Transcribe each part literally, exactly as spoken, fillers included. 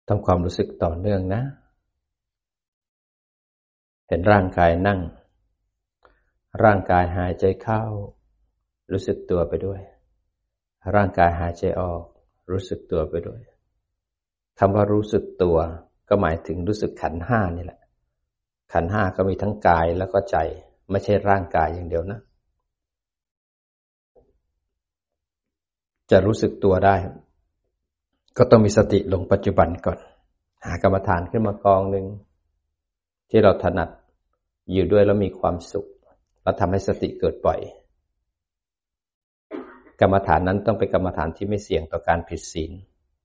ทำความรู้สึกต่อเนื่องนะเห็นร่างกายนั่งร่างกายหายใจเข้ารู้สึกตัวไปด้วยร่างกายหายใจออกรู้สึกตัวไปด้วยคำว่ารู้สึกตัวก็หมายถึงรู้สึกขันธ์ห้านี่แหละขันธ์ห้าก็มีทั้งกายแล้วก็ใจไม่ใช่ร่างกายอย่างเดียวนะจะรู้สึกตัวได้ก็ต้องมีสติลงปัจจุบันก่อนหากรรมฐานขึ้นมากองหนึ่งที่เราถนัดอยู่ด้วยแล้วมีความสุขแล้วทำให้สติเกิดบ่อยกรรมฐานนั้นต้องเป็นกรรมฐานที่ไม่เสี่ยงต่อการผิดศีล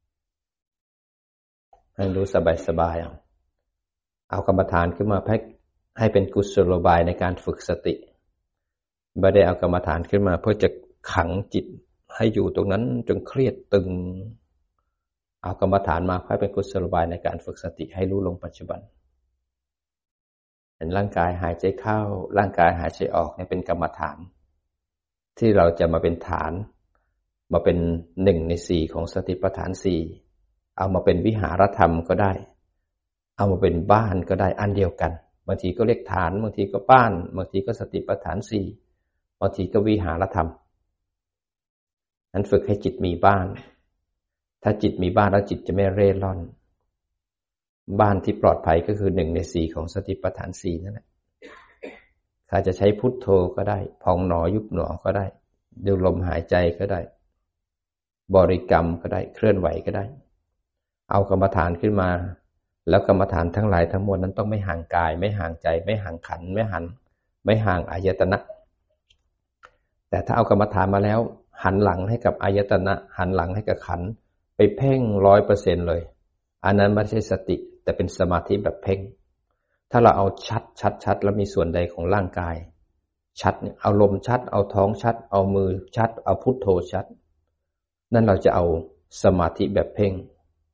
ให้รู้สบายๆเอาเอากรรมฐานขึ้นมาให้ให้เป็นกุศโลบายในการฝึกสติไม่ได้เอากรรมฐานขึ้นมาเพื่อจะขังจิตให้อยู่ตรงนั้นจนเครียดตึงเอากรรมฐานมาให้เป็นกุศโลบายในการฝึกสติให้รู้ลงปัจจุบันเห็นร่างกายหายใจเข้าร่างกายหายใจออกเนี่ยเป็นกรรมฐานที่เราจะมาเป็นฐานมาเป็นหนึ่งในสี่ของสติปัฏฐานสี่เอามาเป็นวิหารธรรมก็ได้เอามาเป็นบ้านก็ได้อันเดียวกันบางทีก็เรียกฐานบางทีก็บ้านบางทีก็สติปัฏฐานสี่บางทีก็วิหารธรรมนั้นฝึกให้จิตมีบ้านถ้าจิตมีบ้านแล้วจิตจะไม่เร่ร่อนบ้านที่ปลอดภัยก็คือหนึ่งในสี่ของสติปัฏฐานสี่นั่นแหละถ้าจะใช้พุทโธก็ได้พองหนอยุบหนอก็ได้ดูลมหายใจก็ได้บริกรรมก็ได้เคลื่อนไหวก็ได้เอากรรมฐานขึ้นมาแล้วกรรมฐานทั้งหลายทั้งมวลนั้นต้องไม่ห่างกายไม่ห่างใจไม่ห่างขันธ์ไม่หันไม่ห่างอายตนะแต่ถ้าเอากรรมฐานมาแล้วหันหลังให้กับอายตนะหันหลังให้กับขันธ์ไปเพ่ง ร้อยเปอร์เซ็นต์ เลยอันนั้นไม่ใช่สติแต่เป็นสมาธิแบบเพ่งถ้าเราเอาชัดชัดชัดแล้วมีส่วนใดของร่างกายชัดเนี่ยเอาลมชัดเอาท้องชัดเอามือชัดเอาพุทโธชัดนั่นเราจะเอาสมาธิแบบเพ่ง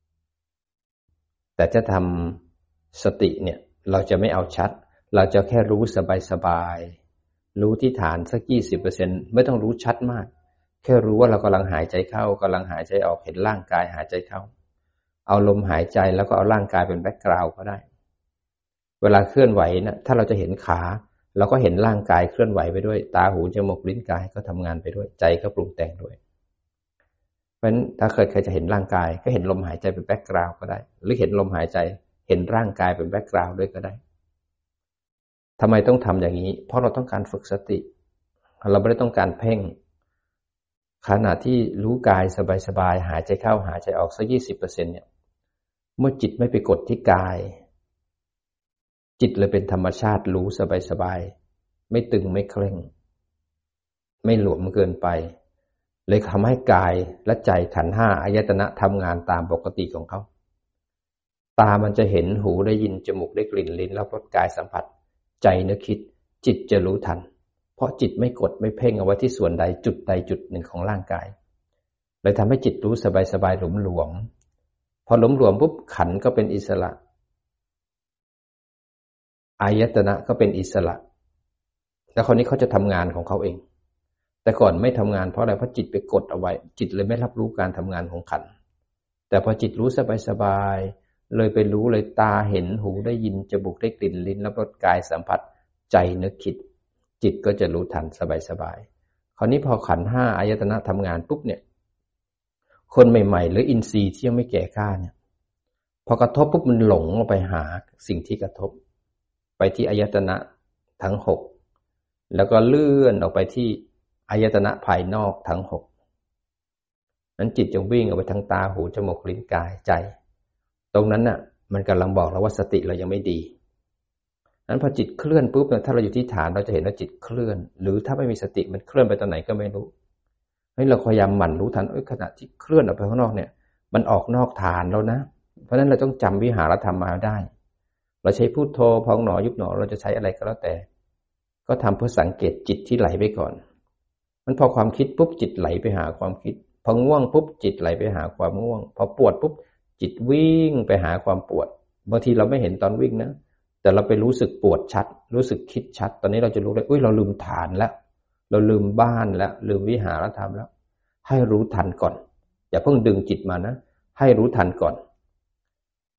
แต่จะทำสติเนี่ยเราจะไม่เอาชัดเราจะแค่รู้สบายๆรู้ที่ฐานสัก ยี่สิบเปอร์เซ็นต์ ไม่ต้องรู้ชัดมากแค่รู้ว่าเรากำลังหายใจเข้ากำลังหายใจออกเห็นร่างกายหายใจเข้าเอาลมหายใจแล้วก็เอาร่างกายเป็นแบ็คกราวด์ก็ได้เวลาเคลื่อนไหวนะถ้าเราจะเห็นขาเราก็เห็นร่างกายเคลื่อนไหวไปด้วยตาหูจมูกลิ้นกายก็ทำงานไปด้วยใจก็ปรุงแต่งด้วยเพราะฉะนั้นถ้าเคยใครจะเห็นร่างกายก็เห็นลมหายใจเป็นแบ็คกราวด์ก็ได้หรือเห็นลมหายใจเห็นร่างกายเป็นแบ็คกราวด์ด้วยก็ได้ทำไมต้องทำอย่างนี้เพราะเราต้องการฝึกสติเราไม่ได้ต้องการเพ่งขณะที่รู้กายสบายๆหายใจเข้าหายใจออกสัก ยี่สิบเปอร์เซ็นต์ เนี่ยเมื่อจิตไม่ไปกดที่กายจิตเลยเป็นธรรมชาติรู้สบายๆไม่ตึงไม่เคร่งไม่หลวมเกินไปเลยทำให้กายและใจขันธ์ห้าอายตนะทำงานตามปกติของเขาตามันจะเห็นหูได้ยินจมูกได้กลิ่นลิ้นรับรสกายสัมผัสใจนึกคิดจิตจะรู้ทันเพราะจิตไม่กดไม่เพ่งเอาไว้ที่ส่วนใดจุดใดจุดหนึ่งของร่างกายเลยทำให้จิตรู้สบายๆหลวมๆพอหลวมๆปุ๊บขันธ์ก็เป็นอิสระอายตนะก็เป็นอิสระแล้วคราวนี้เขาจะทำงานของเขาเองแต่ก่อนไม่ทำงานเพราะอะไรเพราะจิตไปกดเอาไว้จิตเลยไม่รับรู้การทำงานของขันธ์แต่พอจิตรู้สบายๆเลยไปรู้เลยตาเห็นหูได้ยินจมูกได้กลิ่นลิ้นรับรสกายสัมผัสใจนึกคิดจิตก็จะรู้ทันสบายๆคราวนี้พอขันธ์ห้าอายตนะทำงานปุ๊บเนี่ยคนใหม่ๆหรืออินทรีย์ที่ยังไม่แก่กล้าเนี่ยพอกระทบปุ๊บมันหลงออกไปหาสิ่งที่กระทบไปที่อายตนะทั้งหกแล้วก็เลื่อนออกไปที่อายตนะภายนอกทั้งหกนั้นจิตจะวิ่งออกไปทางตาหูจมูกลิ้นกายใจตรงนั้นน่ะมันกำลังบอกเราว่าสติเรายังไม่ดีนั้นพอจิตเคลื่อนปุ๊บเนี่ยถ้าเราอยู่ที่ฐานเราจะเห็นว่าจิตเคลื่อนหรือถ้าไม่มีสติมันเคลื่อนไปตอนไหนก็ไม่รู้ให้เราพยายามหมั่นรู้ทันเอ้ยขณะที่เคลื่อนออกไปข้างนอกเนี่ยมันออกนอกฐานแล้วนะเพราะฉะนั้นเราต้องจำวิหารธรรมมาได้เราใช้พุทโธพองหนอยุบหนอเราจะใช้อะไรก็แล้วแต่ก็ทำเพื่อสังเกตจิตที่ไหลไปก่อนมันพอความคิดปุ๊บจิตไหลไปหาความคิดพอง่วงปุ๊บจิตไหลไปหาความง่วงพอปวดปุ๊บจิตวิ่งไปหาความปวดบางทีเราไม่เห็นตอนวิ่งนะแต่เราไปรู้สึกปวดชัดรู้สึกคิดชัดตอนนี้เราจะรู้เลยอุ้ยเราลืมฐานแล้วเราลืมบ้านแล้วลืมวิหารธรรมแล้วให้รู้ทันก่อนอย่าเพิ่งดึงจิตมานะให้รู้ทันก่อน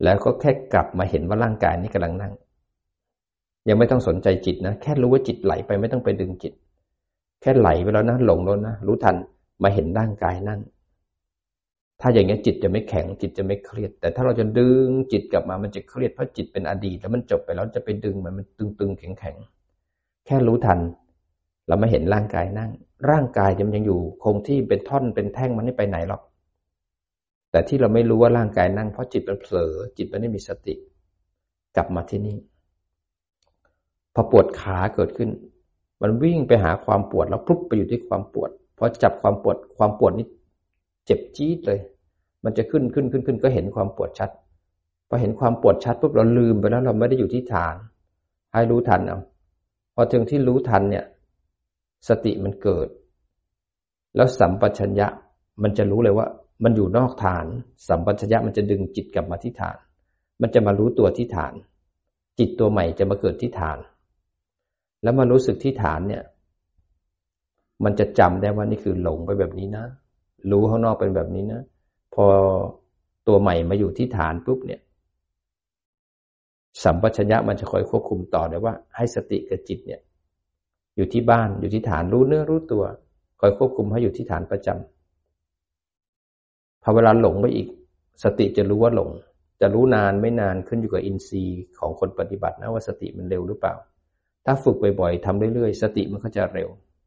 แล้วก็แค่กลับมาเห็นว่าร่างกายนี้กำลังนั่งยังไม่ต้องสนใจจิตนะแค่รู้ว่าจิตไหลไปไม่ต้องไปดึงจิตแค่ไหลไปแล้วนะหลงแล้วนะรู้ทันมาเห็นร่างกายนั่งถ้าอย่างนี้จิตจะไม่แข็งจิตจะไม่เครียดแต่ถ้าเราจะดึงจิตกลับมามันจะเครียดเพราะจิตเป็นอดีตแล้วมันจบไปแล้วจะไปดึงมันมันตึงๆแข็งๆแค่รู้ทันเรามาเห็นร่างกายนั่งร่างกายมันยังอยู่คงที่เป็นท่อนเป็นแท่งมันไม่ไปไหนหรอกแต่ที่เราไม่รู้ว่าร่างกายนั่งเพราะจิตมันเผลอจิตมันไม่มีสติกลับมาที่นี่พอปวดขาเกิดขึ้นมันวิ่งไปหาความปวดแล้วปุ๊บไปอยู่ที่ความปวดพอจับความปวดความปวดนี้เจ็บจี๊ดเลยมันจะขึ้นขึ้นขึ้นขึ้นก็เห็นความปวดชัดพอเห็นความปวดชัดปุ๊บเราลืมไปแล้วเราไม่ได้อยู่ที่ฐานให้รู้ทันเอาพอถึงที่รู้ทันเนี่ยสติมันเกิดแล้วสัมปชัญญะมันจะรู้เลยว่ามันอยู่นอกฐานสัมปชัญญะมันจะดึงจิตกลับมาที่ฐานมันจะมารู้ตัวที่ฐานจิตตัวใหม่จะมาเกิดที่ฐานแล้วมารู้สึกที่ฐานเนี่ยมันจะจำได้ว่านี่คือหลงไปแบบนี้นะรู้ข้างนอกเป็นแบบนี้นะพอตัวใหม่มาอยู่ที่ฐานปุ๊บเนี่ยสัมปชัญญะมันจะคอยควบคุมต่อได้ว่าให้สติกับจิตเนี่ยอยู่ที่บ้านอยู่ที่ฐานรู้เนื้อรู้ตัวคอยควบคุมให้อยู่ที่ฐานประจำพอเวลาหลงไปอีกสติจะรู้ว่าหลงจะรู้นานไม่นานขึ้นอยู่กับอินทรีย์ของคนปฏิบัตินะว่าสติมันเร็วหรือเปล่าถ้าฝึกบ่อยๆทำเรื่อยๆสติมันก็จะเร็ว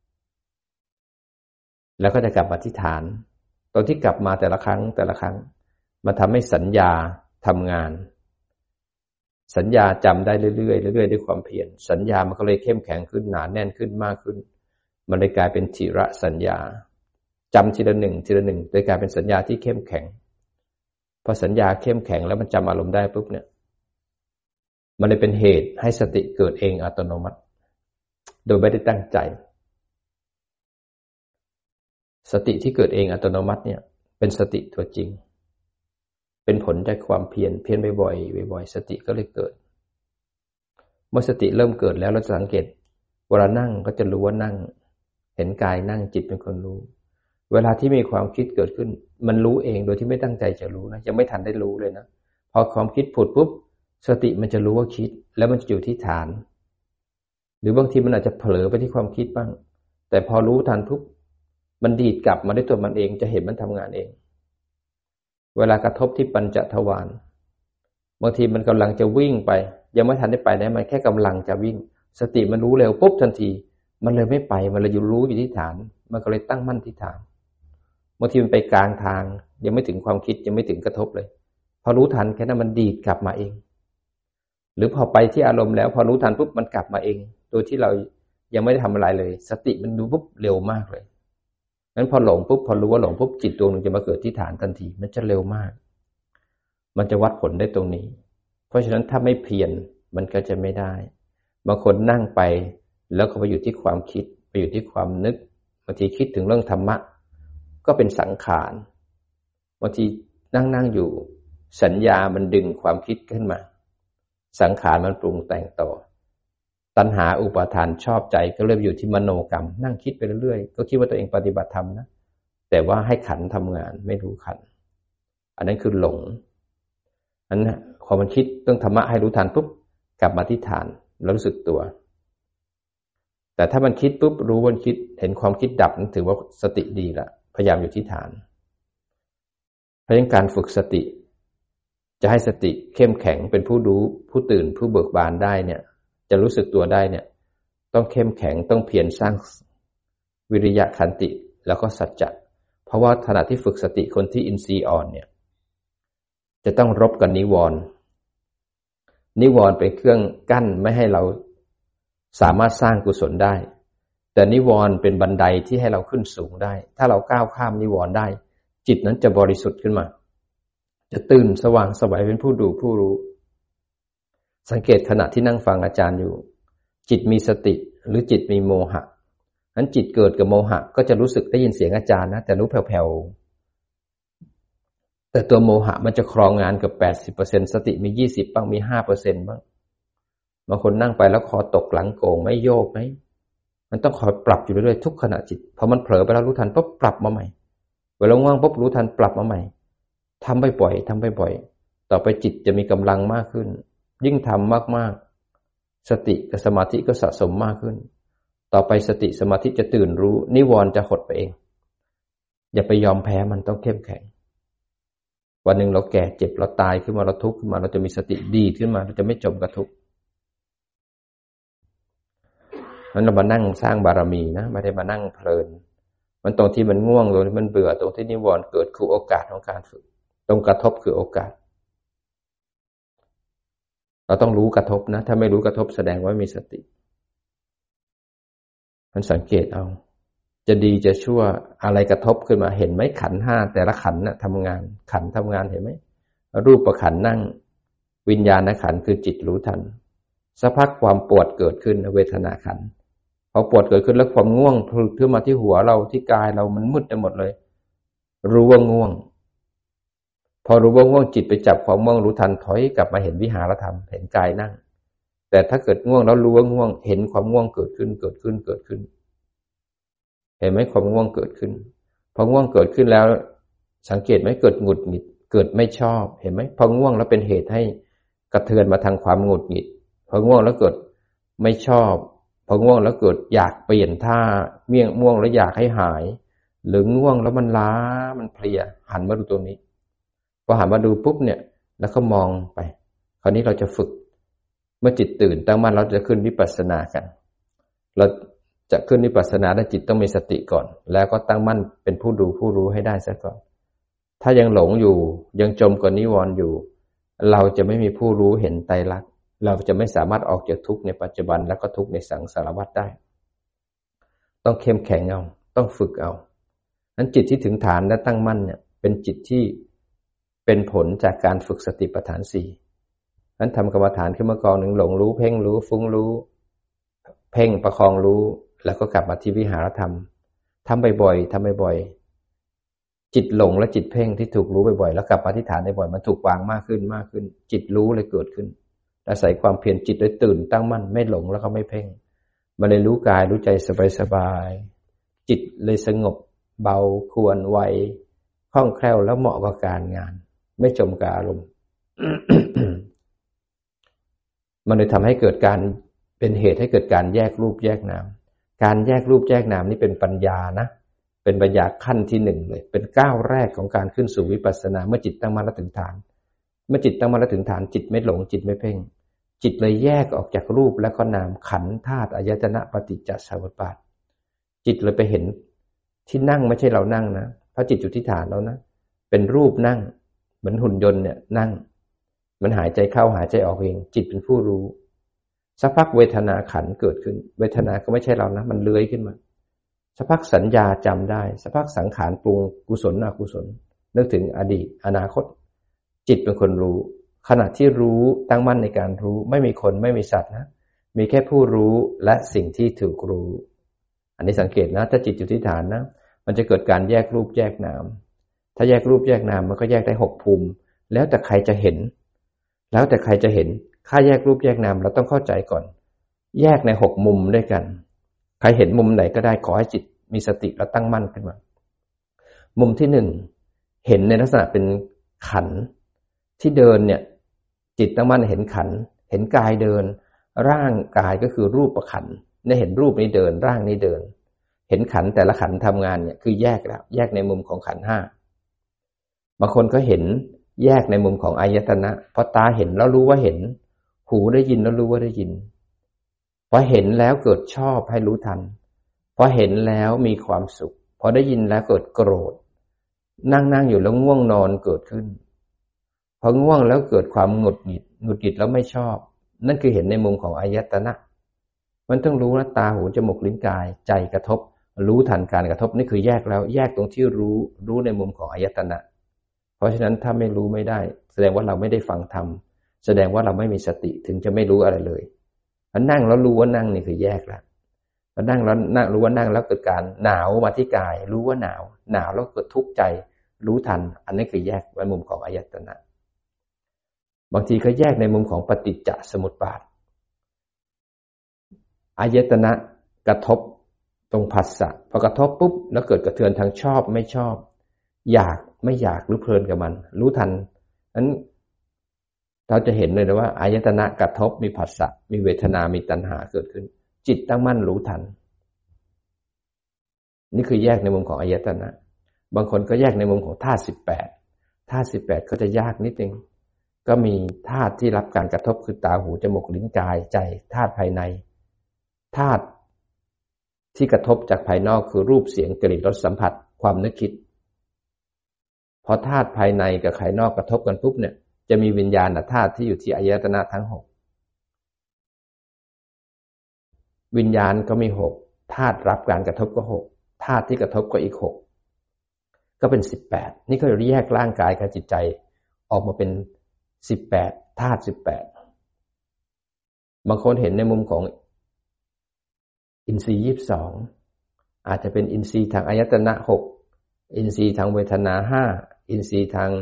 แล้วก็จะกลับมาที่ฐานตอนที่กลับมาแต่ละครั้งแต่ละครั้งมาทำให้สัญญาทำงานสัญญาจำได้เรื่อยๆเรื่อยๆด้วยความเพียรสัญญามันก็เลยเข้มแข็งขึ้นหนาแน่นขึ้นมากขึ้นมันเลยกลายเป็นธีระสัญญาจำทีละหนึ่งทีละหนึ่งเลยกลายเป็นสัญญาที่เข้มแข็งพอสัญญาเข้มแข็งแล้วมันจำอารมณ์ได้ปุ๊บเนี่ยมันเลยเป็นเหตุให้สติเกิดเองอัตโนมัติโดยไม่ได้ตั้งใจสติที่เกิดเองอัตโนมัติเนี่ยเป็นสติตัวจริงเป็นผลจากความเพียรเพียรบ่อยๆบ่อยๆสติก็เลยเกิดเมื่อสติเริ่มเกิดแล้วเราจะสังเกตเวลานั่งก็จะรู้ว่านั่งเห็นกายนั่งจิตเป็นคนรู้เวลาที่มีความคิดเกิดขึ้นมันรู้เองโดยที่ไม่ตั้งใจจะรู้นะยังไม่ทันได้รู้เลยนะพอความคิดผุดปุ๊บสติมันจะรู้ว่าคิดแล้วมันจะอยู่ที่ฐานหรือบางทีมันอาจจะเผลอไปที่ความคิดบ้างแต่พอรู้ทันปุ๊บมันดีดกลับมาด้วยตัวมันเองจะเห็นมันทำงานเองเวลากระทบที่ปัญจทวารบางทีมันกำลังจะวิ่งไปยังไม่ทันได้ไปไหนมันแค่กำลังจะวิ่งสติมันรู้เร็วปุ๊บทันทีมันเลยไม่ไปมันเลยอยู่รู้อยู่ที่ฐานมันก็เลยตั้งมั่นที่ฐานบางทีมันไปกลางทางยังไม่ถึงความคิดยังไม่ถึงกระทบเลยพอรู้ทันแค่นั้นมันดีดกลับมาเองหรือพอไปที่อารมณ์แล้วพอรู้ทันปุ๊บมันกลับมาเองโดยที่เรายังไม่ได้ทำอะไรเลยสติมันดูปุ๊บเร็วมากเลยงั้นพอหลงปุ๊บพอรู้ว่าหลงปุ๊บจิตดวงหนึ่งจะมาเกิดที่ฐานทันทีมันจะเร็วมากมันจะวัดผลได้ตรงนี้เพราะฉะนั้นถ้าไม่เพียรมันก็จะไม่ได้บางคนนั่งไปแล้วก็ไปอยู่ที่ความคิดไปอยู่ที่ความนึกบางทีคิดถึงเรื่องธรรมะก็เป็นสังขารบางทีนั่งนั่งอยู่สัญญามันดึงความคิดขึ้นมาสังขารมันปรุงแต่งต่อตัณหาอุปาทานชอบใจก็เริ่มอยู่ที่มโนกรรมนั่งคิดไปเรื่อยๆก็คิดว่าตัวเองปฏิบัติธรรมนะแต่ว่าให้ขันทำงานไม่รู้ขันอันนั้นคือหลงอันนั้นพอมันคิดเรื่องธรรมะให้รู้ทันปุ๊บกลับมาที่ฐานแล้วรู้สึกตัวแต่ถ้ามันคิดปุ๊บรู้วันคิดเห็นความคิดดับนั่นถือว่าสติดีละพยายามอยู่ที่ฐานเพราะฉะนั้นการฝึกสติจะให้สติเข้มแข็งเป็นผู้รู้ผู้ตื่นผู้เบิกบานได้เนี่ยจะรู้สึกตัวได้เนี่ยต้องเข้มแข็งต้องเพียรสร้างวิริยะขันติแล้วก็สัจจะเพราะว่าขณะที่ฝึกสติคนที่อินทรีย์อ่อนเนี่ยจะต้องรบกับนิวรณ์นิวรณ์เป็นเครื่องกั้นไม่ให้เราสามารถสร้างกุศลได้แต่นิวรณ์เป็นบันไดที่ให้เราขึ้นสูงได้ถ้าเราก้าวข้ามนิวรณ์ได้จิตนั้นจะบริสุทธิ์ขึ้นมาจะตื่นสว่างไสวเป็นผู้ดูผู้รู้สังเกตขณะที่นั่งฟังอาจารย์อยู่จิตมีสติหรือจิตมีโมหะนั้นจิตเกิดกับโมหะก็จะรู้สึกได้ยินเสียงอาจารย์นะแต่รู้แผ่วๆแต่ตัวโมหะมันจะครองงานกับ แปดสิบเปอร์เซ็นต์ สติมียี่สิบบ้างมี ห้าเปอร์เซ็นต์ บ้างบางคนนั่งไปแล้วคอตกหลังโก่งไม่โยกไหมมันต้องคอยปรับอยู่เรื่อยๆทุกขณะจิตพอมันเผลอไปแล้วรู้ทันปุ๊บปรับมาใหม่เวลาว่างปุ๊บรู้ทันปรับมาใหม่ทำบ่อยๆทำบ่อยๆต่อต่อไปจิตจะมีกำลังมากขึ้นยิ่งทำมากๆสติกับสมาธิก็สะสมมากขึ้นต่อไปสติสมาธิจะตื่นรู้นิวรณ์จะหดไปเองอย่าไปยอมแพ้มันต้องเข้มแข็งวันหนึ่งเราแก่เจ็บเราตายขึ้นมาเราทุกข์ขึ้นมาเราจะมีสติดีขึ้นมาเราจะไม่จมกับทุกข์นั้นเรามานั่งสร้างบารมีนะไม่ได้มานั่งเพลินมันตรงที่มันง่วงตรงที่มันเบื่อตรงที่นิวรณ์เกิดคือโอกาสของการฝึกตรงกระทบคือโอกาสเราต้องรู้กระทบนะถ้าไม่รู้กระทบแสดงว่ามีสติมันสังเกตเอาจะดีจะชั่วอะไรกระทบขึ้นมาเห็นไหมขันธ์ห้าแต่ละขันธ์น่ะทำงานขันธ์ทำงานเห็นไหมรูปขันธ์นั่งวิญญาณขันธ์คือจิตรู้ทันสักพักความปวดเกิดขึ้นเวทนาขันธ์พอปวดเกิดขึ้นแล้วความง่วงผลุดขึ้นมาที่หัวเราที่กายเรามันมืดไปหมดเลยรู้ว่าง่วงพอรู้ว่าง่วงจิตไปจับความง่วงรู้ทันถอยกลับมาเห็นวิหารธรรมเห็นกายนั่งแต่ถ้าเกิดง่วงแล้วรู้ว่าง่วงเห็นความง่วงเกิดขึ้นเกิดขึ้นเกิดขึ้นเห็นไหมความง่วงเกิดขึ้นพอง่วงเกิดขึ้นแล้วสังเกตไหมเกิดหงุดหงิดเกิดไม่ชอบเห็นไหมพอง่วงแล้วเป็นเหตุให้กระเทือนมาทางความหงุดหงิดพอง่วงแล้วเกิดไม่ชอบพอง่วงแล้วเกิดอยากเปลี่ยนท่าเมี่ยงง่วงแล้วอยากให้หายหรือง่วงแล้วมันล้ามันเพลียหันมาดูตัวนี้พอหันมาดูปุ๊บเนี่ยแล้วก็มองไปคราวนี้เราจะฝึกเมื่อจิตตื่นตั้งมั่นเราจะขึ้นวิปัสสนากันเราจะขึ้นวิปัสสนาได้จิตต้องมีสติก่อนแล้วก็ตั้งมั่นเป็นผู้ดูผู้รู้ให้ได้ซะก่อนถ้ายังหลงอยู่ยังจมกับนิวรณ์อยู่เราจะไม่มีผู้รู้เห็นไตรลักษณ์เราจะไม่สามารถออกจากทุกข์ในปัจจุบันแล้วก็ทุกข์ในสังสารวัฏได้ต้องเข้มแข็งเอาต้องฝึกเอานั้นจิตที่ถึงฐานและตั้งมั่นเนี่ยเป็นจิตที่เป็นผลจากการฝึกสติปัฏฐานสี่นั้นทำกรรมฐานขึ้นมากองหนึ่งหลงรู้เพ่งรู้ฟุ้งรู้เพ่งประคองรู้แล้วก็กลับมาที่วิหารธรรมทำบ่อยๆทำบ่อยๆจิตหลงและจิตเพ่งที่ถูกรู้บ่อยๆแล้วกลับมาที่ฐานบ่อยๆมันถูกวางมากขึ้นมากขึ้นจิตรู้เลยเกิดขึ้นอาศัยความเพียรจิตเลยตื่นตั้งมั่นไม่หลงแล้วก็ไม่เพ่งมันเลยรู้กายรู้ใจสบายๆจิตเลยสงบเบาควรไวคล่องแคล่วแล้วเหมาะกับการงานไม่จมกับอารมณ์ มันเลยทำให้เกิดการเป็นเหตุให้เกิดการแยกรูปแยกนามการแยกรูปแยกนามนี่เป็นปัญญานะเป็นปัญญาขั้นที่หนึ่งเลยเป็นก้าวแรกของการขึ้นสู่วิปัสสนาเมื่อจิตตั้งมั่นและถึงฐานเมื่อจิตตั้งมั่นและถึงฐานจิตไม่หลงจิตไม่เพ่งจิตเลยแยกออกจากรูปและก็นามขันธ์ธาตุอายตนะปฏิจจสมุปบาทจิตเลยไปเห็นที่นั่งไม่ใช่เรานั่งนะเพราะจิตอยู่ที่ฐานแล้วนะเป็นรูปนั่งเหมือนหุ่นยนต์เนี่ยนั่งมันหายใจเข้าหายใจออกเองจิตเป็นผู้รู้สักพักเวทนาขันธ์เกิดขึ้นเวทนาก็ไม่ใช่เรานะมันเลื้อยขึ้นมาสักพักสัญญาจำได้สักพักสังขารปรุงกุศลอกุศลนึกถึงอดีตอนาคตจิตเป็นคนรู้ขณะที่รู้ตั้งมั่นในการรู้ไม่มีคนไม่มีสัตว์นะมีแค่ผู้รู้และสิ่งที่ถูกรู้อันนี้สังเกตนะถ้าจิตอยู่ที่ฐานนะมันจะเกิดการแยกรูปแยกนามถ้าแยกรูปแยกนามมันก็แยกได้หกภูมิแล้วแต่ใครจะเห็นแล้วแต่ใครจะเห็นค่าแยกรูปแยกนามเราต้องเข้าใจก่อนแยกในหกมุมด้วยกันใครเห็นมุมไหนก็ได้ขอให้จิตมีสติและตั้งมั่นขึ้นมามุมที่หนึ่งเห็นในลักษณะเป็นขันธ์ที่เดินเนี่ยจิตตั้งมั่นเห็นขันธ์เห็นกายเดินร่างกายก็คือรูปขันธ์ได้เห็นรูปนี้เดินร่างนี้เดินเห็นขันธ์แต่ละขันธ์ทำงานเนี่ยคือแยกแล้วแยกในมุมของขันธ์ห้าบางคนก็เห็นแยกในมุมของอายตนะพอตาเห็นแล้วรู้ว่าเห็นหูได้ยินแล้วรู้ว่าได้ยินพอเห็นแล้วเกิดชอบให้รู้ทันพอเห็นแล้วมีความสุขพอได้ยินแล้วเกิดโกรธนั่งนั่งอยู่แล้วง่วงนอนเกิดขึ้นพอง่วงแล้วเกิดความหงุดหงิดหงุดหงิดแล้วไม่ชอบนั่นคือเห็นในมุมของอายตนะมันต้องรู้นะตาหูจมูกลิ้นกายใจกระทบรู้ทันการกระทบนี่คือแยกแล้วแยกตรงที่รู้รู้ในมุมของอายตนะเพราะฉะนั้นถ้าไม่รู้ไม่ได้แสดงว่าเราไม่ได้ฟังธรรมแสดงว่าเราไม่มีสติถึงจะไม่รู้อะไรเลยพอนั่งแล้วรู้ว่านั่งนี่คือแยกแล้วพอนั่งแล้วนั่งรู้ว่านั่งแล้วเกิดการหนาวมาที่กายรู้ว่าหนาวหนาวแล้วเกิดทุกข์ใจรู้ทันอันนี้คือแยกในมุมของอายตนะบางทีก็แยกในมุมของปฏิจจสมุปบาทอายตนะกระทบตรงผัสสะพอกระทบปุ๊บแล้วเกิดกระเทือนทางชอบไม่ชอบอยากไม่อยากหรือเพลินกับมันรู้ทันนั้นเราจะเห็นเลยนะว่าอายตนะกระทบมีผัสสะมีเวทนามีตัณหาเกิดขึ้นจิตตั้งมั่นรู้ทันนี่คือแยกในมุมของอายตนะบางคนก็แยกในมุมของธาตุสิบแปดธาตุสิบแปดก็จะยากนิดนึงก็มีธาตุที่รับการกระทบคือตาหูจมูกลิ้นกายใจธาตุภายในธาตุที่กระทบจากภายนอกคือรูปเสียงกลิ่นรสสัมผัสความนึกคิดพอธาตุภายในกับภายนอกกระทบกันปุ๊บเนี่ยจะมีวิญญาณธาตุที่อยู่ที่อายตนะทั้งหกวิญญาณก็มีหกธาตุรับการกระทบก็หกธาตุที่กระทบก็อีกหกก็เป็นสิบแปดนี่ก็แยกร่างกายกับจิตใจออกมาเป็นสิบแปดธาตุสิบแปดบางคนเห็นในมุมของอินทรีย์ยี่สิบสองอาจจะเป็นอินทรีย์ทางอายตนะหกอินทรีย์ทางเวทนาห้าอินทรีย์ทาง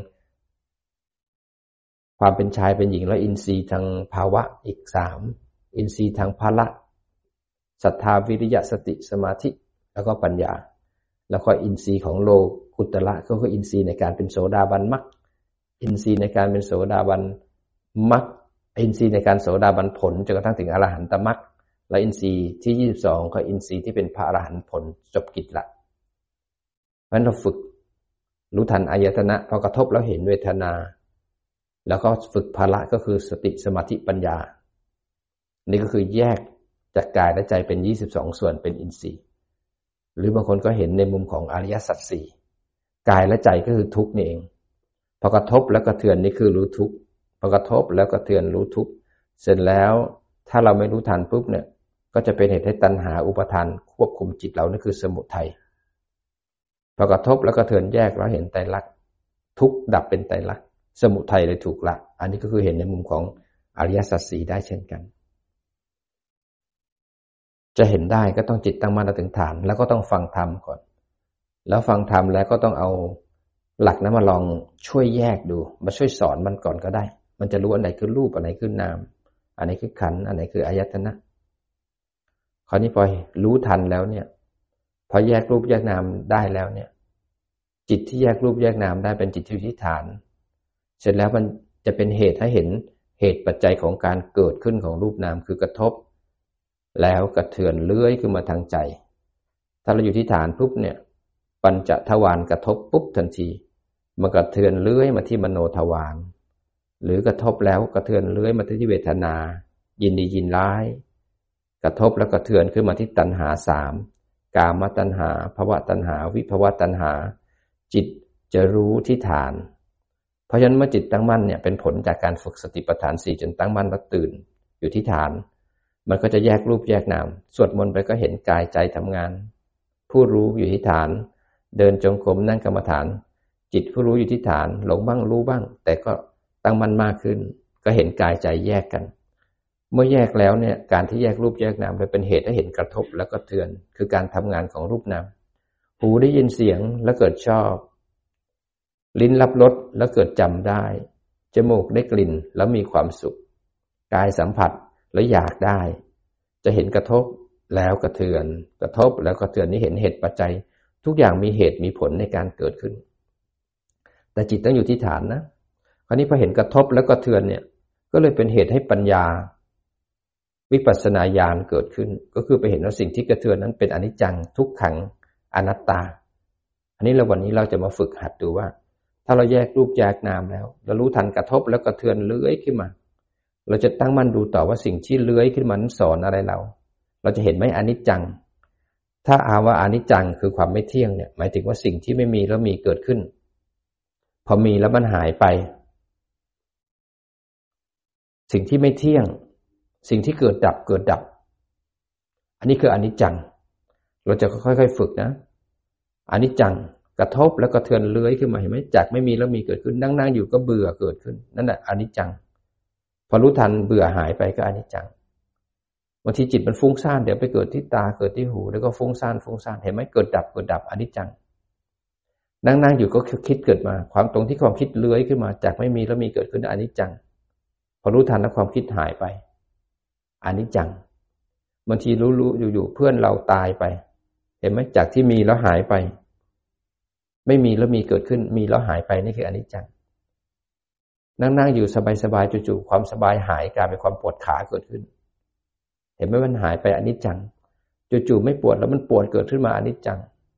ความเป็นชายเป็นหญิงและอินทรีย์ทางภาวะอีกสามอินทรีย์ทางพละศรัทธาวิริยะสติสมาธิแล้วก็ปัญญาแล้วก็อินทรีย์ของโลกุตระก็คืออินทรีย์ในการเป็นโสดาบันมรรคอินทรีย์ในการเป็นโสดาบันมรรคอินทรีย์ในการโสดาบันผลจนกระทั่งถึงอรหันตมรรคและอินทรีย์ที่ยี่สิบสองก็อินทรีย์ที่เป็นพระอรหันต์ผลจบกิจละเพราะฉะนั้นเราฝึกรู้ทันอายตนะพอกระทบแล้วเห็นเวทนาแล้วก็ฝึกพละก็คือสติสมาธิปัญญานี่ก็คือแยกจากกายและใจเป็นยี่สิบสองส่วนเป็นอินทรีย์หรือบางคนก็เห็นในมุมของอริยสัจสี่กายและใจก็คือทุกข์นี่เองพอกระทบแล้วกระเทือนนี่คือรู้ทุกข์พอกระทบแล้วกระเทือนรู้ทุกข์เสร็จแล้วถ้าเราไม่รู้ทันปุ๊บเนี่ยก็จะเป็นเหตุให้ตัณหาอุปทานควบคุมจิตเรานั่นคือสมุทัยพอกระทบแล้วกระเทือนแยกเราเห็นไตรลักษณ์ทุกข์ดับเป็นไตรลักษณ์สมุทัยเลยถูกละอันนี้ก็คือเห็นในมุมของอริยสัจสี่ได้เช่นกันจะเห็นได้ก็ต้องจิตตั้งมั่นถึงฐานแล้วก็ต้องฟังธรรมก่อนแล้วฟังธรรมแล้วก็ต้องเอาหลักนั้นมาลองช่วยแยกดูมาช่วยสอนมันก่อนก็ได้มันจะรู้อันไหนคือรูปอันไหนคือนามอันไหนคือขันธ์อันไหนคืออายตนะคราวนี้พอรู้ทันแล้วเนี่ยพอแยกรูปแยกนามได้แล้วเนี่ยจิตที่แยกรูปแยกนามได้เป็นจิตที่อยู่ที่ฐานเสร็จแล้วมันจะเป็นเหตุให้เห็นเหตุปัจจัยของการเกิดขึ้นของรูปนามคือกระทบแล้วกระเทือนเลื้อยขึ้นมาทางใจถ้าเราอยู่ที่ฐานปุ๊บเนี่ยปัญจทวารกระทบปุ๊บทันทีมันกระเทือนเลื้อยมาที่มโนทวารหรือกระทบแล้วกระเทือนเลื้อยมาที่เวทนายินดียินร้ายกระทบแล้วกระเทือนขึ้นมาที่ตัณหาสามกามตัณหาภวตัณหาวิภวตัณหาจิตจะรู้ที่ฐานเพราะฉะนั้นเมื่อจิตตั้งมั่นเนี่ยเป็นผลจากการฝึกสติปัฏฐานสี่จนตั้งมั่นแล้วตื่นอยู่ที่ฐานมันก็จะแยกรูปแยกนามสวดมนต์ไปก็เห็นกายใจทำงานผู้รู้อยู่ที่ฐานเดินจงกรมนั่งกรรมฐานจิตผู้รู้อยู่ที่ฐานหลงบ้างรู้บ้างแต่ก็ตั้งมั่นมากขึ้นก็เห็นกายใจแยกกันเมื่อแยกแล้วเนี่ยการที่แยกรูปแยกนามเลยเป็นเหตุให้เห็นกระทบแล้วก็เทือนคือการทำงานของรูปนามหูได้ยินเสียงแล้วเกิดชอบลิ้นรับรสแล้วเกิดจำได้จมูกได้กลิ่นแล้วมีความสุขกายสัมผัสแล้วอยากได้จะเห็นกระทบแล้วกระเทือนกระทบแล้วกระเทือนนี่เห็นเหตุปัจจัยทุกอย่างมีเหตุมีผลในการเกิดขึ้นแต่จิตต้องอยู่ที่ฐานนะคราวนี้พอเห็นกระทบแล้วกระเทือนเนี่ยก็เลยเป็นเหตุให้ปัญญาวิปัสสนาญาณเกิดขึ้นก็คือไปเห็นว่าสิ่งที่กระเทือนนั้นเป็นอนิจจังทุกขังอนัตตาอันนี้เราวันนี้เราจะมาฝึกหัดดูว่าถ้าเราแยกรูปแยกนามแล้วเรารู้ทันกระทบแล้วกระเทือนเลื้อยขึ้นมาเราจะตั้งมั่นดูต่อว่าสิ่งที่เลื้อยขึ้นมานั้นสอนอะไรเราเราจะเห็นไหมอนิจจังถ้าอาว่าอนิจจังคือความไม่เที่ยงเนี่ยหมายถึงว่าสิ่งที่ไม่มีแล้วมีเกิดขึ้นพอมีแล้วมันหายไปสิ่งที่ไม่เที่ยงสิ่งที่เกิดดับเกิดดับอันนี้คืออนิจจังเราจะค่อยๆฝึกนะอนิจจังกระทบแล้วก็เทือนเลื้อยขึ้นมาเห็นไหมจากไม่มีแล้วมีเกิดขึ้นนั่งๆอยู่ก็เบื่อเกิดขึ้นนั่นแหละอนิจจังพอรู้ทันเบื่อหายไปก็อนิจจังบางทีจิตมันฟุ้งซ่านเดี๋ยวไปเกิดที่ตาเกิดที่หูแล้วก็ฟุ้งซ่านฟุ้งซ่านเห็นไหมเกิดดับเกิดดับอนิจจังนั่งๆอยู่ก็คิดเกิดมาความตรงที่ความคิดเลื้อยขึ้นมาจากไม่มีแล้วมีเกิดขึ้นอนิจจังพอรู้ทันแล้วความคิดหายไปอนิจจังบางทีรู้ๆอยู่ๆเพื่อนเราตายไปเห็นไหมจากที่มีแล้วหายไปไม่มีแล้วมีเกิดขึ้นมีแล้วหายไปนี่คืออนิจจังนั่งๆอยู่สบายๆจู่ๆความสบายหายกลายเป็นความปวดขาเกิดขึ้นเห็นไหมมันหายไปอนิจจังจู่ๆไม่ปวดแล้วมันปวดเกิดขึ้นมาอนิจจัง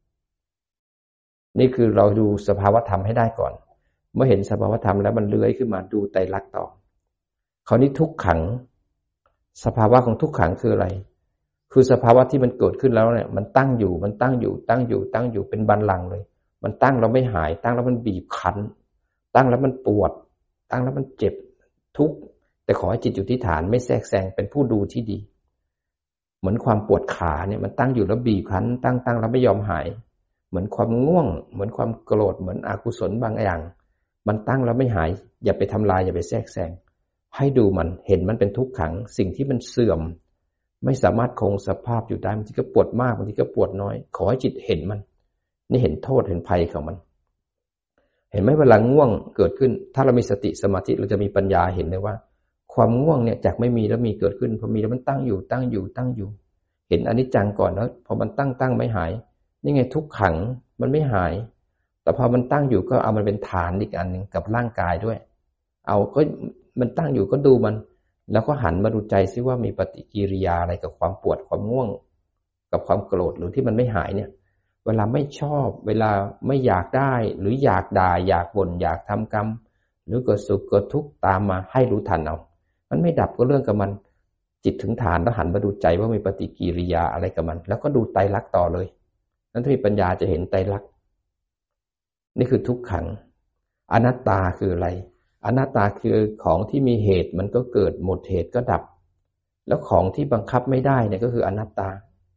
นี่คือเราดูสภาวธรรมให้ได้ก่อนเมื่อเห็นสภาวธรรมแล้วมันเลื้อยขึ้นมาดูไตรลักษณ์ต่อคราวนี้ทุกขังสภาวะของทุกขังคืออะไรคือสภาวะที่มันเกิดขึ้นแล้วเนี่ยมันตั้งอยู่มันตั้งอยู่ตั้งอยู่ตั้งอยู่เป็นบัลลังก์เลยมันตั้งแล้วไม่หายตั้งแล้วมันบีบคั้นตั้งแล้วมันปวดตั้งแล้วมันเจ็บทุกข์แต่ขอให้จิตอยู่ที่ฐานไม่แทรกแซงเป็นผู้ดูที่ดีเหมือนความปวดขาเนี่ยมันตั้งอยู่แล้วบีบคั้นตั้งตั้งแล้วไม่ยอมหายเหมือนความง่วงเหมือนความโกรธเหมือนอกุศลบางอย่างมันตั้งแล้วไม่หายอย่าไปทำลายอย่าไปแทรกแซงให้ดูมันเห็นมันเป็นทุกขังสิ่งที่มันเสื่อมไม่สามารถคงสภาพอยู่ได้บางทีก็ปวดมากบางทีก็ปวดน้อยขอให้จิตเห็นมันนี่เห็นโทษเห็นภัยของมันเห็นไหมเวลาง่วงเกิดขึ้นถ้าเรามีสติสมาธิเราจะมีปัญญาเห็นเลยว่าความง่วงเนี่ยจากไม่มีแล้วมีเกิดขึ้นพอมีแล้วมันตั้งอยู่ตั้งอยู่ตั้งอยู่เห็นอนิจจังก่อนแล้วพอมันตั้งตั้งไม่หายนี่ไงทุกขังมันไม่หายแต่พอมันตั้งอยู่ก็เอามันเป็นฐานอีกอันหนึ่งกับร่างกายด้วยเอาก็มันตั้งอยู่ก็ดูมันแล้วก็หันมาดูใจซิว่ามีปฏิกิริยาอะไรกับความปวดความง่วงกับความโกรธหรือที่มันไม่หายเนี่ยเวลาไม่ชอบเวลาไม่อยากได้หรืออยากด่าอยากบ่นอยากทำกรรมหรือเกิดสุขเกิดทุกข์ตามมาให้รู้ทันเอามันไม่ดับก็เรื่องกับมันจิตถึงฐานแล้วหันมาดูใจว่ามีปฏิกิริยาอะไรกับมันแล้วก็ดูไตรลักษณ์ต่อเลยนั้นถ้ามีปัญญาจะเห็นไตรลักษณ์นี่คือทุกขังอนัตตาคืออะไรอนัตตาคือของที่มีเหตุมันก็เกิดหมดเหตุก็ดับแล้วของที่บังคับไม่ได้เนี่ยก็คืออนัตตา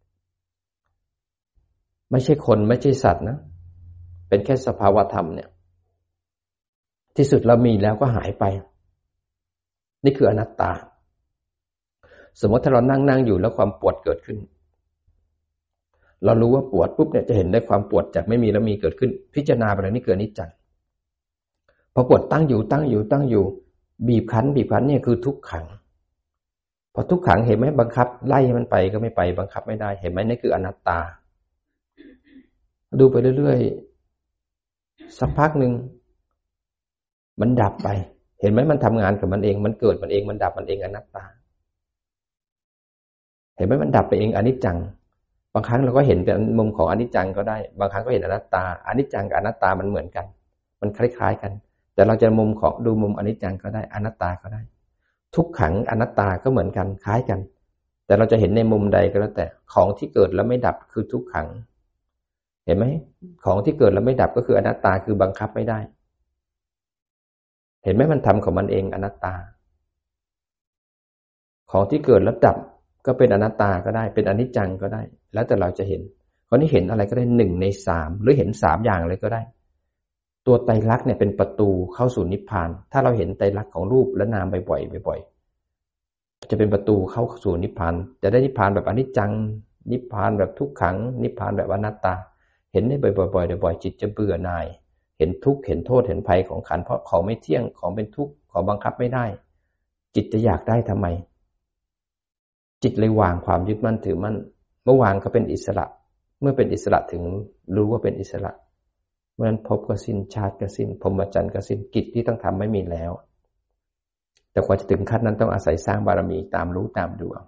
ไม่ใช่คนไม่ใช่สัตว์นะเป็นแค่สภาวะธรรมเนี่ยที่สุดเรามีแล้วก็หายไปนี่คืออนัตตาสมมติถ้าเรานั่งนั่งอยู่แล้วความปวดเกิดขึ้นเรารู้ว่าปวดปุ๊บเนี่ยจะเห็นได้ความปวดจากไม่มีแล้วมีเกิดขึ้นพิจารณาไปเลยนี่เกิดนิจจังพอปวดตั้งอยู่ตั้งอยู่ตั้งอยู่บีบคั้นบีบคั้นเนี่ยคือทุกขังพอทุกขังเห็นไหมบังคับไล่ให้มันไปก็ไม่ไปบังคับไม่ได้เห็นไหมนี่คืออนัตตาดูไปเรื่อยๆสักพักหนึ่งมันดับไปเห็นไหมมันทำงานกับมันเองมันเกิดมันเองมันดับมันเองอนัตตาเห็นไหมมันดับไปเองอนิจจังบางครั้งเราก็เห็นเป็นมุมของอนิจจังก็ได้บางครั้งก็เห็นอนัตตาอนิจจังกับอนัตตามันเหมือนกันมันคล้ายๆกันแต่เราจะมุมของดูมุมอนิจจังก็ได้อนัตตาก็ได้ทุกขังอนัตตาก็เหมือนกันคล้ายกันแต่เราจะเห็นในมุมใดก็แล้วแต่ของที่เกิดแล้วไม่ดับคือทุกขังเห็นไหมของที่เกิดแล้วไม่ดับก็คืออนัตตาคือบังคับไม่ได้เห็นไหมมันทำของมันเองอนัตตาของที่เกิดแล้วดับก็เป็นอนัตตาก็ได้เป็นอนิจจังก็ได้แล้วแต่เราจะเห็นคราวนี้เห็นอะไรก็ได้หนึ่งในสามหรือเห็นสามอย่างเลยก็ได้ตัวไตรลักษณ์เนี่ยเป็นประตูเข้าสู่นิพพานถ้าเราเห็นไตรลักษณ์ของรูปและนามบ่อยๆบ่อยๆจะเป็นประตูเข้าสู่นิพพานจะได้นิพพานแบบอนิจจังนิพพานแบบทุกขังนิพพานแบบอนัตตาเห็นได้บ่อยๆบ่อยๆจิตจะเบื่อหน่ายเห็นทุกข์เห็นโทษเห็นภัยของขันธ์เพราะของไม่เที่ยงของเป็นทุกข์ของบังคับไม่ได้จิตจะอยากได้ทำไมจิตเลยวางความยึดมั่นถือมั่นเมื่อวางก็เป็นอิสระเมื่อเป็นอิสระถึงรู้ว่าเป็นอิสระเมื่อนั้นภพก็สิ้นชาติก็สิ้นพรหมจรรย์ก็สิ้นกิจที่ต้องทำไม่มีแล้วแต่กว่าจะถึงขั้นนั้นต้องอาศัยสร้างบารมีตามรู้ตามดู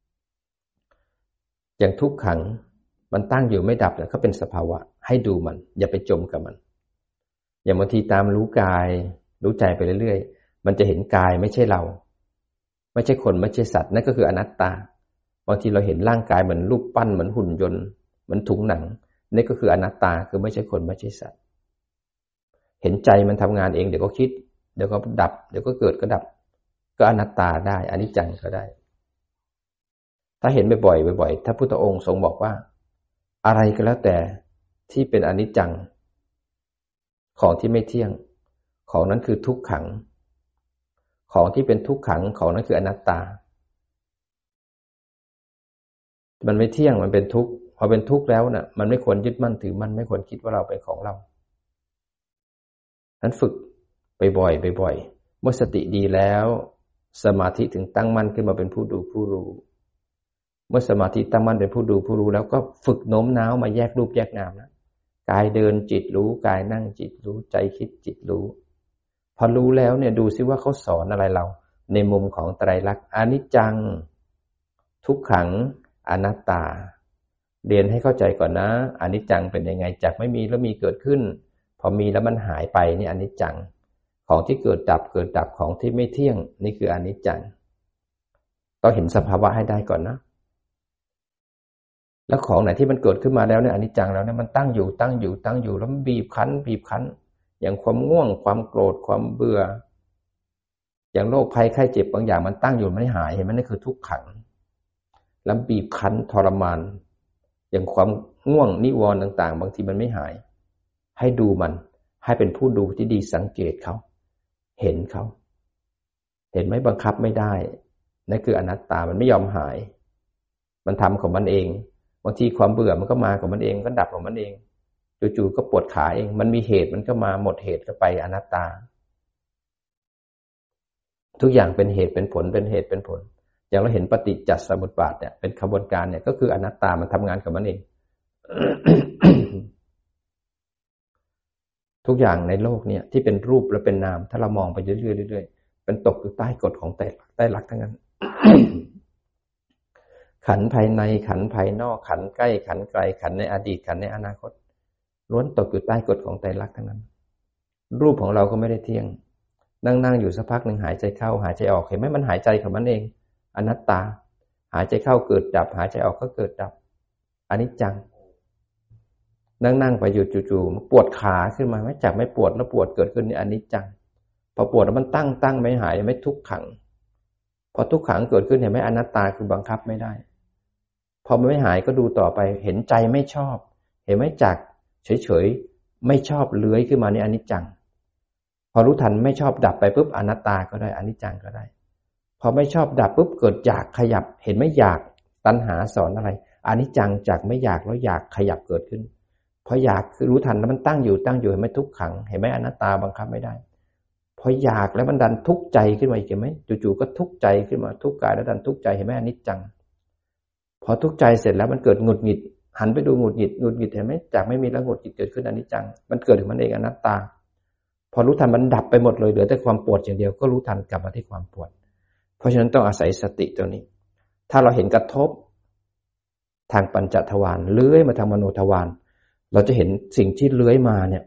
อย่างทุกขังมันตั้งอยู่ไม่ดับเนี่ยก็เป็นสภาวะให้ดูมันอย่าไปจมกับมันอย่างบางทีตามรู้กายรู้ใจไปเรื่อยๆมันจะเห็นกายไม่ใช่เราไม่ใช่คนไม่ใช่สัตว์นั่นก็คืออนัตตาบางทีเราเห็นร่างกายเหมือนรูปปั้นเหมือนหุ่นยนต์เหมือนถุงหนังนี่ก็คืออนัตตาคือไม่ใช่คนไม่ใช่สัตว์เห็นใจมันทำงานเองเดี๋ยวก็คิดเดี๋ยวก็ดับเดี๋ยวก็เกิดก็ดับก็อนัตตาได้อนิจจังก็ได้ถ้าเห็นบ่อยๆบ่อยๆถ้าพุทธองค์ทรงบอกว่าอะไรก็แล้วแต่ที่เป็นอนิจจังของที่ไม่เที่ยงของนั้นคือทุกขังของที่เป็นทุกขังของนั้นคืออนัตตามันไม่เที่ยงมันเป็นทุกข์พอเป็นทุกข์แล้วน่ะมันไม่ควรยึดมั่นถือมั่นไม่ควรคิดว่าเราเป็นของเรานั้นฝึกบ่อยๆบ่อยๆเมื่อสติดีแล้วสมาธิถึงตั้งมั่นขึ้นมาเป็นผู้ดูผู้รู้เมื่อสมาธิตั้งมั่นเป็นผู้ดูผู้รู้แล้วก็ฝึกโน้มน้าวมาแยกรูปแยกนามนะกายเดินจิตรู้กายนั่งจิตรู้ใจคิดจิตรู้พอรู้แล้วเนี่ยดูซิว่าเขาสอนอะไรเราในมุมของไตรลักษณ์อนิจจังทุกขังอนัตตาเรียนให้เข้าใจก่อนนะอนิจจังเป็นยังไงจากไม่มีแล้วมีเกิดขึ้นพอมีแล้วมันหายไปนี่อนิจจังของที่เกิดดับเกิดดับของที่ไม่เที่ยงนี่คืออนิจจังต้องเห็นสภาวะให้ได้ก่อนนะแล้วของไหนที่มันเกิดขึ้นมาแล้วเนี่ยอนิจจังแล้วเนี่ยมันตั้งอยู่ตั้งอยู่ตั้งอยู่แล้วมันบีบคั้นบีบคั้นอย่างความง่วงความโกรธความเบื่ออย่างโรคภัยไข้เจ็บบางอย่างมันตั้งอยู่ไม่หายเห็นไหมนั่นคือทุกขังแล้วบีบคั้นทรมานอย่างความง่วงนิวรณ์ต่างๆบางทีมันไม่หายให้ดูมันให้เป็นผู้ดูที่ดีสังเกตเขาเห็นเขาเห็นไหมบังคับไม่ได้นั่นคืออนัตตามันไม่ยอมหายมันทำของมันเองบางทีความเบื่อมันก็มาของมันเองก็ดับของมันเองจู่ๆก็ปวดขาเองมันมีเหตุมันก็มาหมดเหตุก็ไปอนัตตาทุกอย่างเป็นเหตุเป็นผลเป็นเหตุเป็นผลอย่างเราเห็นปฏิจจสมุปบาทเนี่ยเป็นขบวนการเนี่ยก็คืออนัตตามันทำงานกับมันเอง ทุกอย่างในโลกเนี่ยที่เป็นรูปและเป็นนามถ้าเรามองไปเรื่อยๆเรื่อยๆเป็นตกอยู่ใต้กฎของไตรลักษณ์ไตรลักษณ์ทั้งนั้น ขันธ์ภายในขันธ์ภายนอกขันธ์ใกล้ขันธ์ไกลขันธ์ในอดีตขันธ์ในอนาคตล้วนตกอยู่ใต้กฎของไตรลักษณ์ทั้งนั้นรูปของเราก็ไม่ได้เที่ยงนั่งๆอยู่สักพักหนึ่งหายใจเข้าหายใจออกเห็นไหมมันหายใจของมันเองอนัตตาหายใจเข้าเกิดดับหายใจออกก็เกิดดับอนิจจังนั่งๆไปอยู่จู่ๆมันปวดขาขึ้นมาไม่จากไม่ปวดแล้วปวดเกิดขึ้นในอนิจจังพอปวดแล้วมันตั้งตั้งไม่หายไม่ทุกขังพอทุกขังเกิดขึ้นเห็นไหมอนัตตาคือบังคับไม่ได้พอมันไม่หายก็ดูต่อไปเห็นใจไม่ชอบเห็นไหมจากเฉยๆไม่ชอบเลื้อยขึ้นมาในอนิจจังพอรู้ทันไม่ชอบดับไปปุ๊บอนัตตาก็ได้อนิจจังก็ได้พอไม่ชอบดับปุ๊บเกิดอยากขยับเห็นไหมอยากตัณหาสอนอะไรอนิจจังจากไม่อยากแล้วอยากขยับเกิดขึ้นพออยากคือรู้ทันแล้วมันตั้งอยู่ตั้งอยู่เห็นไหมทุกขังเห็นไหมอนัตตาบังคับไม่ได้พออยากแล้วมันดันทุกข์ใจขึ้นมาอีกเห็นไหมจู่ๆก็ทุกข์ใจขึ้นมาทุกข์กายแล้วดันทุกข์ใจเห็นไหมอนิจจังพอทุกข์ใจเสร็จแล้วมันเกิดหงุดหงิดหันไปดูหงุดหงิดหงุดหงิดเห็นไหมจากไม่มีแล้วหงุดหงิดเกิดขึ้นอนิจจังมันเกิดถึงมันเองอนัตตาพอรู้ทันมันดับไปหมดเลยเหลือแต่ความปวดอย่างเดียวก็รู้ทันกลับมาที่ความปวดเพราะฉะนั้นต้องอาศัยสติตัวนี้ถ้าเราเห็นกระทบทางปัญจทวารเลื้อยมาทางมโนทวารเราจะเห็นสิ่งที่เลื้อยมาเนี่ย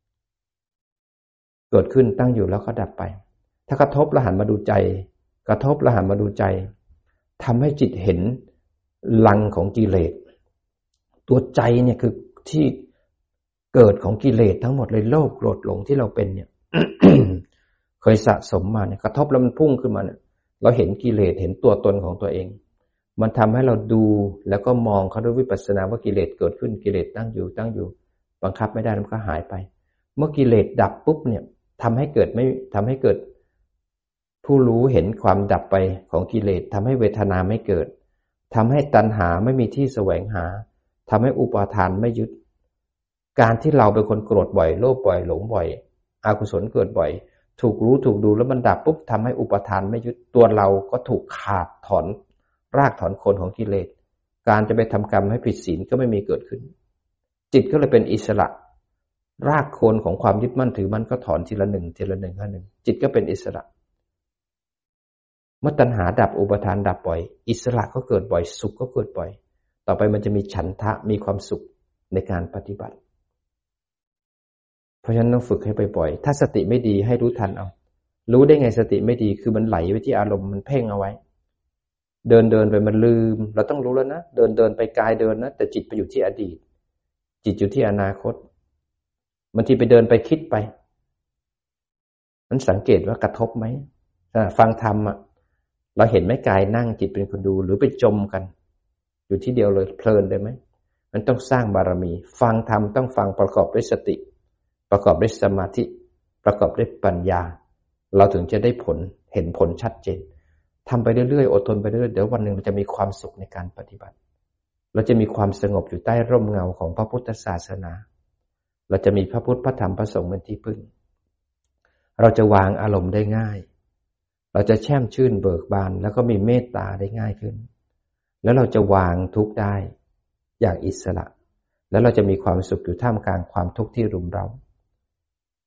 เกิดขึ้นตั้งอยู่แล้วก็ดับไปถ้ากระทบแล้วหันมาดูใจกระทบแล้วหันมาดูใจทำให้จิตเห็นลังของกิเลสตัวใจเนี่ยคือที่เกิดของกิเลสทั้งหมดเลยโลภโกรธหลงที่เราเป็นเนี่ย เคยสะสมมาเนี่ยกระทบแล้วมันพุ่งขึ้นมาเนี่ยเราเห็นกิเลสเห็นตัวตนของตัวเองมันทำให้เราดูแล้วก็มองเขาด้วยวิปัสสนาว่ากิเลสเกิดขึ้นกิเลสตั้งอยู่ตั้งอยู่บังคับไม่ได้มันก็หายไปเมื่อกิเลสดับปุ๊บเนี่ยทำให้เกิดไม่ทำให้เกิดผู้รู้เห็นความดับไปของกิเลสทำให้เวทนาไม่เกิดทำให้ตัณหาไม่มีที่แสวงหาทำให้อุปาทานไม่ยึดการที่เราเป็นคนโกรธบ่อยโลภบ่อยหลงบ่อยอกุศลเกิดบ่อยถูกรู้ถูกดูแล้วมันดับปุ๊บทำให้อุปาทานไม่ยึดตัวเราก็ถูกขาดถอนรากถอนโคนของกิเลสการจะไปทำกรรมให้ผิดศีลก็ไม่มีเกิดขึ้นจิตก็เลยเป็นอิสระรากโคนของความยึดมั่นถือมั่นก็ถอนทีละหนึ่งทีละหนึ่งทีละหนึ่งจิตก็เป็นอิสระเมื่อตัณหาดับอุปาทานดับบ่อยอิสระก็เกิดบ่อยสุขก็เกิดบ่อยต่อไปมันจะมีฉันทะมีความสุขในการปฏิบัติเพราะฉะนั้นต้องฝึกให้บ่อยๆถ้าสติไม่ดีให้รู้ทันเอารู้ได้ไงสติไม่ดีคือมันไหลไปที่อารมณ์มันเพ่งเอาไว้เดินเดินไปมันลืมเราต้องรู้แล้วนะเดินเดินไปกายเดินนะแต่จิตไปอยู่ที่อดีตจิตอยู่ที่อนาคตบางทีไปเดินไปคิดไปมันสังเกตว่ากระทบไหมฟังธรรมอ่ะเราเห็นไหมกายนั่งจิตเป็นคนดูหรือไปจมกันอยู่ที่เดียวเลยเพลินได้ไหมมันต้องสร้างบารมีฟังธรรมต้องฟังประกอบด้วยสติประกอบด้วยสมาธิประกอบด้วยปัญญาเราถึงจะได้ผลเห็นผลชัดเจนทำไปเรื่อยๆอดทนไปเรื่อยๆเดี๋ยววันหนึ่งเราจะมีความสุขในการปฏิบัติเราจะมีความสงบอยู่ใต้ร่มเงาของพระพุทธศาสนาเราจะมีพระพุทธพระธรรมพระสงฆ์เป็นที่พึ่งเราจะวางอารมณ์ได้ง่ายเราจะแช่มชื่นเบิกบานแล้วก็มีเมตตาได้ง่ายขึ้นแล้วเราจะวางทุกข์ได้อย่างอิสระแล้วเราจะมีความสุขอยู่ท่ามกลางความทุกข์ที่รุมเร้า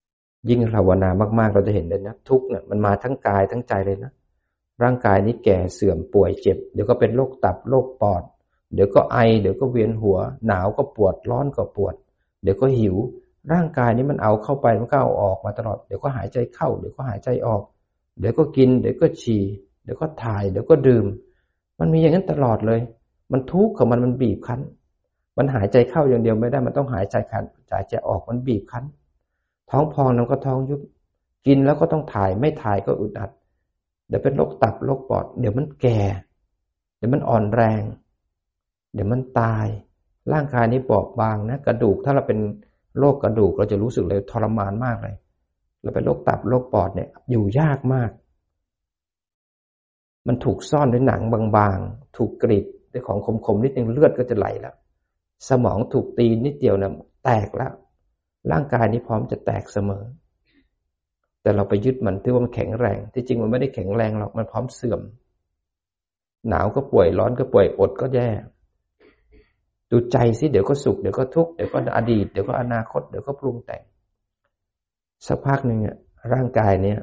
ยิ่งภาวนามากๆเราจะเห็นเลยนะทุกข์เนี่ยมันมาทั้งกายทั้งใจเลยนะร่างกายนี้แก่เสื่อมป่วยเจ็บเดี๋ยวก็เป็นโรคตับโรคปอดเดี๋ยวก็ไอเดี๋ยวก็เวียนหัวหนาวก็ปวดร้อนก็ปวดเดี๋ยวก็หิวร่างกายนี้มันเอาเข้าไปมันก็เอาออกมาตลอดเดี๋ยวก็หายใจเข้าเดี๋ยวก็หายใจออกเดี๋ยวก็กินเดี๋ยวก็ฉี่เดี๋ยวก็ถ่ายเดี๋ยวก็ดื่มมันมีอย่างนั้นตลอดเลยมันทุกข์ของมันมันบีบคั้นมันหายใจเข้าอย่างเดียวไม่ได้มันต้องหายใจขันหายใจออกมันบีบคั้นท้องพองแล้วก็ท้องยุบกินแล้วก็ต้องถ่ายไม่ถ่ายก็อึดอัดเดี๋ยวเป็นโรคตับโรคปอดเดี๋ยวมันแก่เดี๋ยวมันอ่อนแรงเดี๋ยวมันตายร่างกายนี้บอบบางนะกระดูกถ้าเราเป็นโรคกระดูกเราจะรู้สึกเลยทรมานมากเลยเราเป็นโรคตับโรคปอดเนี่ยอยู่ยากมากมันถูกซ่อนด้วยหนังบางๆถูกกรีดด้วยของคมๆนิดนึงเลือดก็จะไหลแล้วสมองถูกตีนิดเดียวนะแตกแล้วร่างกายนี้พร้อมจะแตกเสมอแต่เราไปยึดมันที่ว่ามันแข็งแรงที่จริงมันไม่ได้แข็งแรงหรอกมันพร้อมเสื่อมหนาวก็ป่วยร้อนก็ป่วยอดก็แย่ดูใจสิเดี๋ยวก็สุขเดี๋ยวก็ทุกข์เดี๋ยวก็อดีตเดี๋ยวก็อนาคตเดี๋ยวก็ปรุงแต่งสักพักหนึ่งอ่ะร่างกายเนี้ย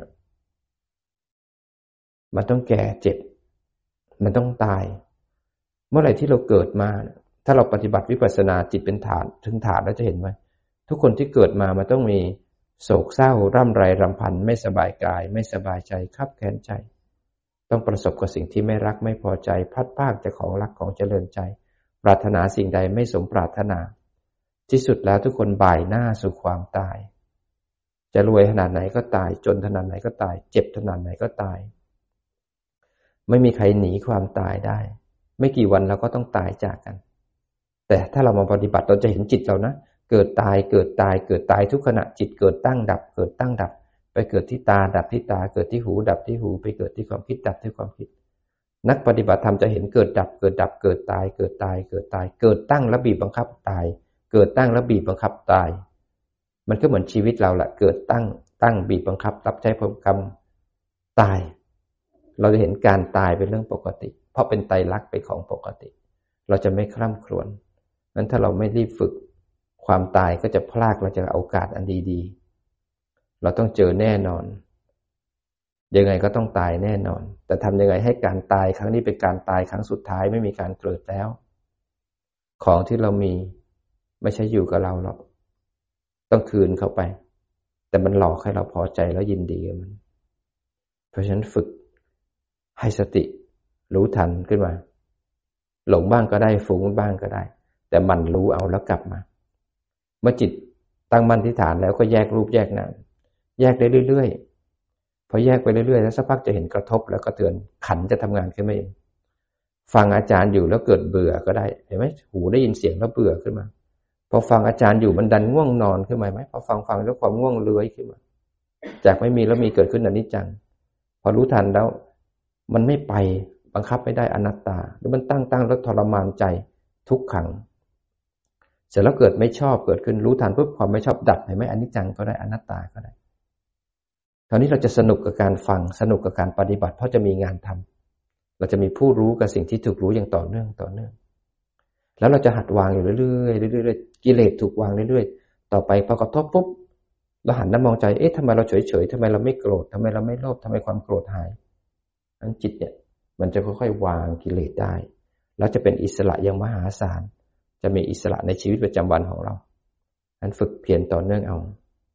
มันต้องแก่เจ็บมันต้องตายเมื่อไหร่ที่เราเกิดมาถ้าเราปฏิบัติวิปัสสนาจิตเป็นฐานถึงฐานแล้วจะเห็นไหมทุกคนที่เกิดมามันต้องมีโศกเศร้าร่ำไรรำพันไม่สบายกายไม่สบายใจคับแค้นใจต้องประสบกับสิ่งที่ไม่รักไม่พอใจพัดพรากจากของรักของเจริญใจปรารถนาสิ่งใดไม่สมปรารถนาที่สุดแล้วทุกคนบ่ายหน้าสู่ความตายจะรวยขนาดไหนก็ตายจนขนาดไหนก็ตายเจ็บขนาดไหนก็ตายไม่มีใครหนีความตายได้ไม่กี่วันเราก็ต้องตายจากกันแต่ถ้าเรามาปฏิบัติเราจะเห็นจิตเรานะเกิดตายเกิดตายเกิดตายทุกขณะจิตเกิดตั้งดับเกิดตั้งดับไปเกิดที่ตาดับที่ตาเกิดที่หูดับที่หูไปเกิดที่ความคิดดับที่ความคิดนักปฏิบัติธรรมจะเห็นเกิดดับเกิดดับเกิดตายเกิดตายเกิดตายเกิดตั้งแล้วบีบบังคับตายเกิดตั้งแล้วบีบบังคับตายมันก็เหมือนชีวิตเราแหละเกิดตั้งตั้งบีบบังคับรับใช้ผลกรรมตายเราจะเห็นการตายเป็นเรื่องปกติเพราะเป็นไตรลักษณ์เป็นของปกติเราจะไม่คร่ำครวญงั้นถ้าเราไม่รีบฝึกความตายก็จะพลากเราจากโอกาสอันดีๆเราต้องเจอแน่นอนยังไงก็ต้องตายแน่นอนแต่ทำยังไงให้การตายครั้งนี้เป็นการตายครั้งสุดท้ายไม่มีการเกิดแล้วของที่เรามีไม่ใช่อยู่กับเราหรอกต้องคืนเข้าไปแต่มันหลอกให้เราพอใจแล้วยินดีกับมันเพราะฉะนั้นฝึกให้สติรู้ทันขึ้นมาหลงบ้างก็ได้ฟุ้งบ้างก็ได้แต่มันรู้เอาแล้วกลับมาเมื่อจิตตั้งมั่นที่ฐานแล้วก็แยกรูปแยกนามแยกได้เรื่อยๆพอแยกไปเรื่อยๆแล้วสักพักจะเห็นกระทบแล้วก็เตือนขันจะทำงานขึ้นมาเองฟังอาจารย์อยู่แล้วเกิดเบื่อก็ได้เห็นไหมหูได้ยินเสียงแล้วเบื่อขึ้นมาพอฟังอาจารย์อยู่มันดันง่วงนอนขึ้นมาไหมพอฟังฟังแล้วความง่วงเลื้อยขึ้นมาจากไม่มีแล้วมีเกิดขึ้นอนิจจังพอรู้ทันแล้วมันไม่ไปบังคับไม่ได้อนัตตาแล้วมันตั้งตั้งแล้วทรมานใจทุกขังเสร็จแล้วเกิดไม่ชอบเกิดขึ้นรู้ทันปุ๊บความไม่ชอบดับเห็นไหมอนิจจังก็ได้อนัตตาก็ได้คราวนี้เราจะสนุกกับการฟังสนุกกับการปฏิบัติเพราะจะมีงานทำเราจะมีผู้รู้กับสิ่งที่ถูกรู้อย่างต่อเนื่องต่อเนื่องแล้วเราจะหัดวางอยู่เรื่อยๆเรื่อยๆกิเลสถูกวางเรื่อยๆต่อไปพอกระทบปุ๊บเราหันมามองใจเอ๊ะทำไมเราเฉยๆทำไมเราไม่โกรธทำไมเราไม่โลภทำไมความโกรธหายอันจิตเนี่ยมันจะค่อยๆวางกิเลสได้แล้วจะเป็นอิสระอย่างมหาศาลจะมีอิสระในชีวิตประจำวันของเราอันฝึกเพียรต่อเนื่องเอา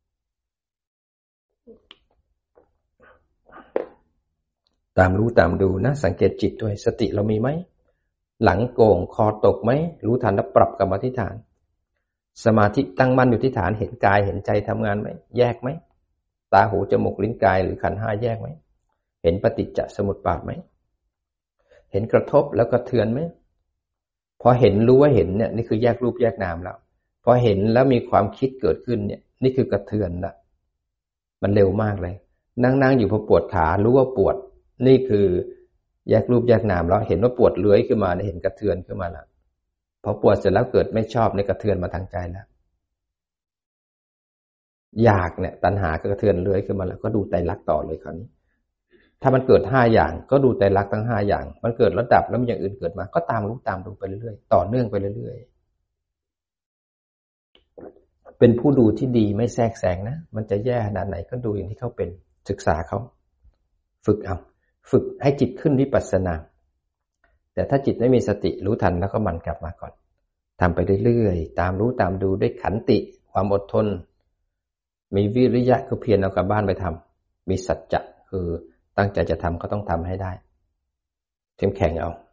ตามรู้ตามดูนะสังเกตจิตด้วยสติเรามีไหมหลังโก่งคอตกไหมรู้ทันแล้วปรับกรรมฐานสมาธิตั้งมั่นอยู่ที่ฐานเห็นกายเห็นใจทำงานไหมแยกไหมตาหูจมูกลิ้นกายหรือขันธ์ห้าแยกไหมเห็นปฏิจจสมุปบาทไหมเห็นกระทบแล้วกระเทือนไหมพอเห็นรู้ว่าเห็นเนี่ยนี่คือแยกรูปแยกนามแล้วพอเห็นแล้วมีความคิดเกิดขึ้นเนี่ยนี่คือกระเทือนละมันเร็วมากเลยนั่งๆอยู่พอปวดขารู้ว่าปวดนี่คือแยกรูปแยกนามแล้วเห็นว่าปวดเลื้อยขึ้นมาเห็นกระเทือนขึ้นมาแล้วพอปวดเสร็จแล้วเกิดไม่ชอบในกระเทือนมาทางใจแล้วอยากเนี่ยตัณหากระเทือนเลื้อยขึ้นมาแล้วก็ดูไตรลักษณ์ต่อเลยคราวนี้ถ้ามันเกิดห้าอย่างก็ดูไตรลักษณ์ทั้งห้าอย่างมันเกิดระดับแล้วมีอย่างอื่นเกิดมาก็ตามรู้ตามดูไปเรื่อยๆต่อเนื่องไปเรื่อยๆเป็นผู้ดูที่ดีไม่แทรกแซงนะมันจะแย่ขนาดไหนก็ดูอย่างที่เขาเป็นศึกษาเขาฝึกเอาฝึกให้จิตขึ้นวิปัสสนาแต่ถ้าจิตไม่มีสติรู้ทันแล้วก็มันกลับมาก่อนทำไปเรื่อยๆตามรู้ตามดูด้วยขันติความอดทนมีวิริยะคือเพียรเอากลับบ้านไปทำมีสัจจะคือตั้งใจจะทำก็ต้องทำให้ได้เข้มแข็งเอา